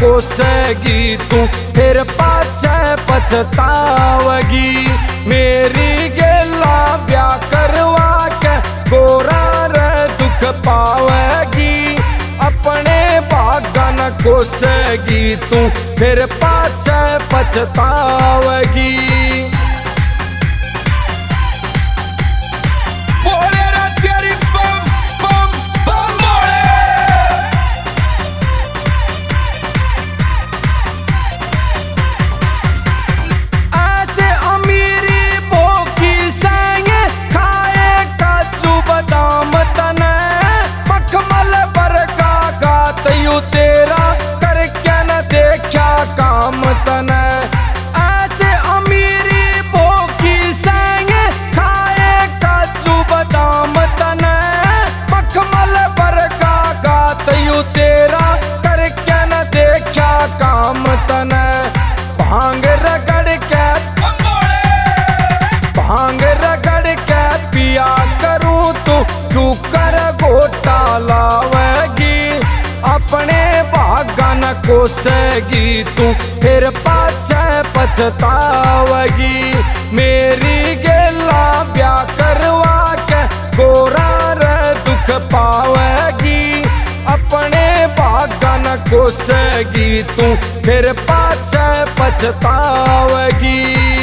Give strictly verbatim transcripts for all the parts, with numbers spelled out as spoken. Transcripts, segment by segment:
कोसेगी तू फिर पाछे पछतावगी। मेरी गेला ब्याह करवा के गोरा रे दुख पावेगी। अपने भागा न कोसेगी तू फिर पाछे पछतावगी। तेरा करके न देखा काम तने ऐसे अमीरी भोगी संगे खाए काजू बादाम तने मखमल बरका गात यू तेरा करके न देखा काम तने। भांग रगड़ के भांग रगड़ के पिया करूं तू क्यों कर गोटा लावेगी। अपने भागा न कोसेगी तू फिर पाछे पछतावगी। मेरी गेला ब्याह करवा के गोरा रे दुख पावेगी। अपने भागा न कोसेगी तू फिर पाछे पछतावगी।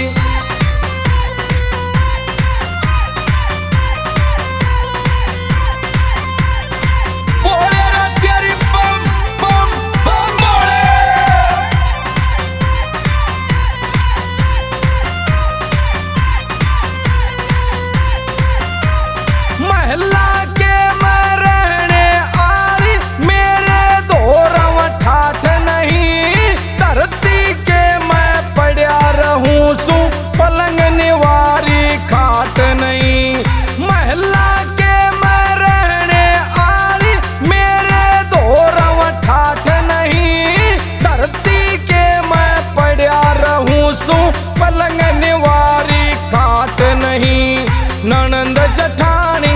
पलंग निवारी खाट नहीं महला के मैं रहने आली। मेरे दोरव ठाठ नहीं धरती के मैं पड़ा रहूं सू पलंग निवारी खाट नहीं। ननंद जठानी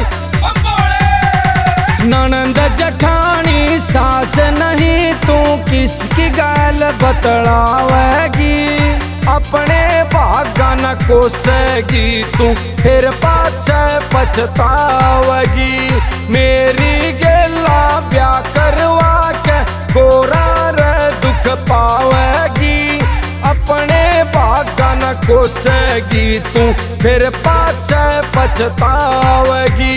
ननंद जठानी सास नहीं तू किसकी गाल बतलावेगी। अपने भागा न कोसेगी तू फिर पाछे पछतावगी। मेरी गेला ब्याह करवा के गोरा रे दुख पावेगी। अपने भागा न कोसेगी तू फिर पाछे पछतावगी।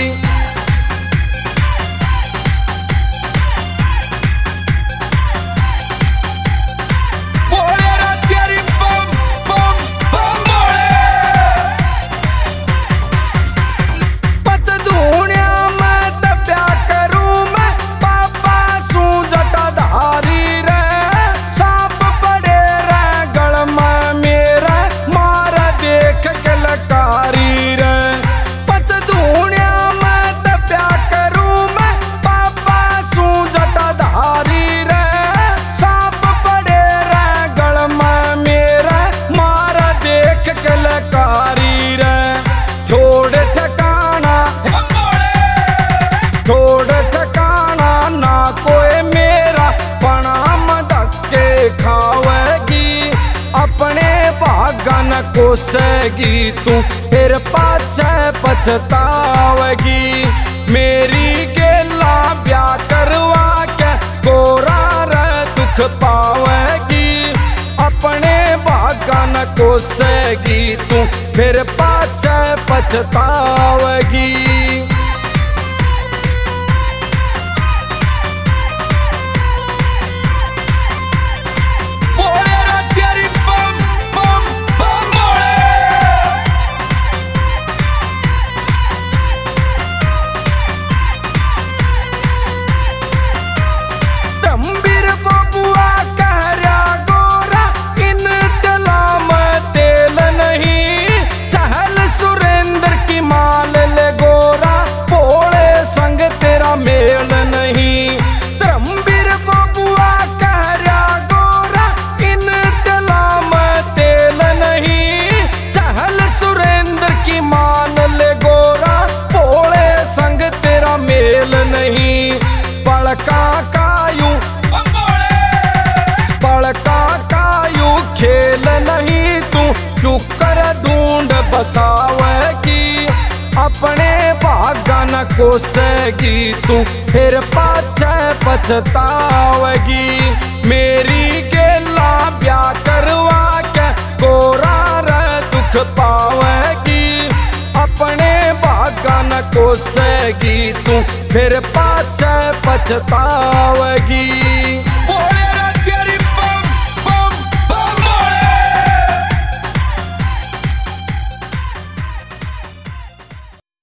न कोसेगी तू फिर पाछे पछतावगी। मेरी गेला ब्याह करवा के गोरा रे दुख पावेगी। अपने भागा न कोसेगी तू फिर पाछे पछतावगी। चहल सुरेंद्र की माल ले अपने भागा न कोसेगी तू फिर पाछे पछतावेगी। मेरी गेला ब्याह करवा के कोरा रे दुख पावेगी। अपने भागा न कोसेगी तू फिर पाछे पछतावेगी।